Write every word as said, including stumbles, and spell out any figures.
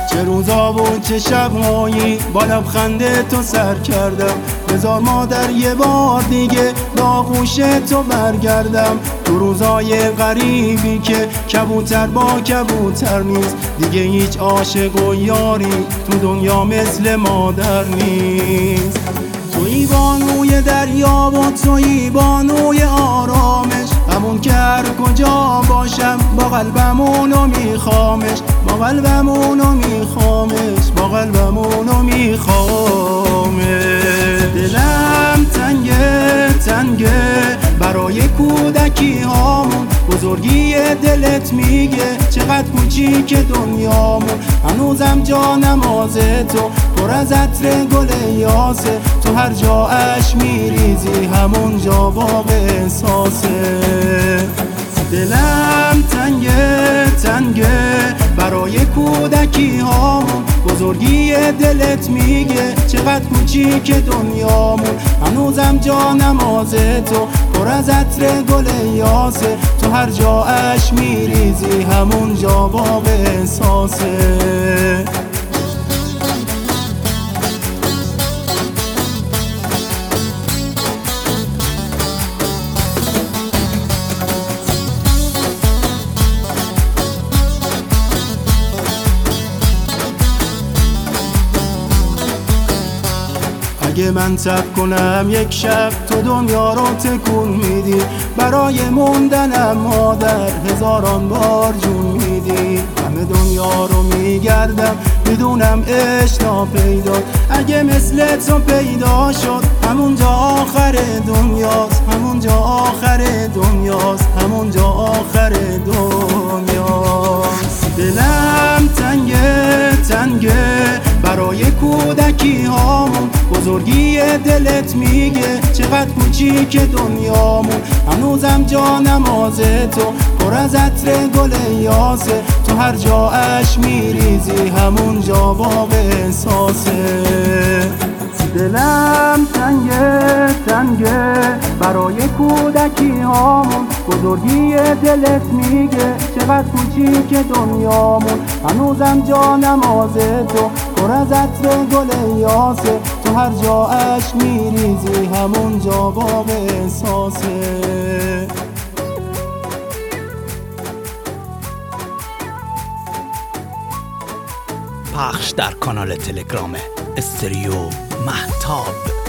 چه روزا و چه شبهایی با لبخند تو سر کردم. بذار مادر یه بار دیگه به آغوش تو برگردم. تو روزای غریبی که کبوتر با کبوتر نیست، دیگه هیچ عاشق و یاری تو دنیا مثل مادر نیست. تویی بانوی دریا و تویی بانوی آرامش، همون که هر کجا باشم با قلبمونو میخوامش، با قلبمونو میخوامش، با قلبمونو میخوامش. دلم تنگه تنگه برای کودکی هامون، بزرگی دلت میگه چقدر کوچیک دنیامون. هنوزم جا نماز تو پر از عطر گل یاسه، تو هر جا اش میریزی همون جا باغ احساسه. دلم تنگه تنگه برای کودکی هامون، بزرگی دلت میگه چقدر کوچیک دنیامون. هنوزم جا نماز تو پر از عطر گل یاسه، تو هر جا اش میریزی همون جا باغ احساسه. اگه من تب کنم یک شب تو دنیا رو تکون میدی، برای موندنم مادر هزاران بار جون میدی. همه دنیا رو میگردم میدونم عشق ناپیداست، اگه مثل تو پیدا شد همونجا آخر دنیاست، همونجا آخر دنیاست، همونجا آخر دنیاست. دلم تنگه تنگه برای کودکی هامون، بزرگی دلت میگه چقدر کوچیک دنیامون. هنوزم جا نماز تو پر از عطر گل یاسه، تو هر جا اش میریزی همون جا باغ احساسه. دلم تنگه تنگه برای کودکی هامون، بزرگی دلت میگه چقدر کوچیک دنیامون. هنوزم جا نماز تو پر از عطر گل یاسه، تو هر جا اش میریزی همون جا باغ احساسه. پخش در کانال تلگرام استریو مهتاب.